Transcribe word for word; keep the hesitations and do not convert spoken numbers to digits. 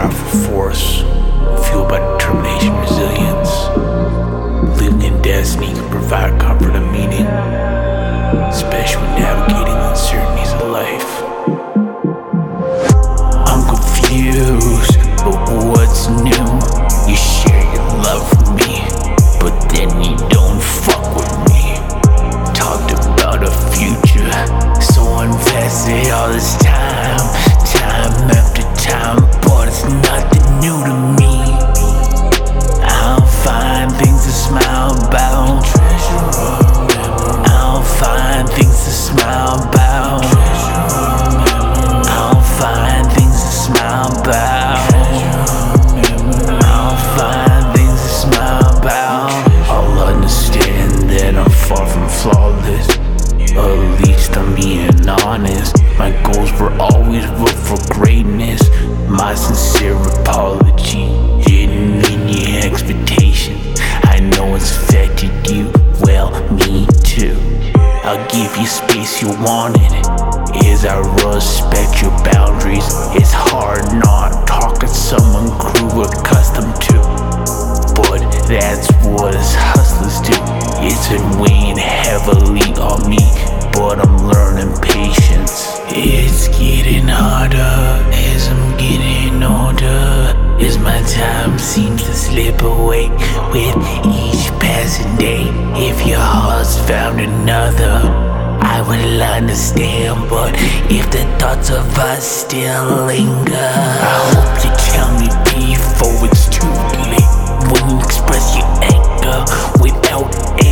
powerful force, fueled by determination and resilience. Believing in destiny can provide comfort and meaning, especially when navigating the uncertainties of life. I'm confused, but what's new? You share your love with me, but then you don't fuck with me. Talked about a future, so invested all this time, time after time, but it's nothing new to me. I'll find things to smile about. I'll find things to smile about. I'll find things to smile about. I'll find things to smile about. I'll understand that I'm far from flawless. At least I'm being honest. My goals were always look for greatness. My sincere apology didn't meet your expectations. I know it's affected you, well, me too. I'll give you space you wanted, as I respect your boundaries. It's hard not talking someone grew accustomed to, but that's what us hustlers do. It's been weighing heavily on me, but I'm learning patience. It's getting harder as I'm getting older, as my time seems to slip away with each passing day. If your heart's found another, I will understand, but if the thoughts of us still linger, I hope you tell me before it's too late. When you express your anger without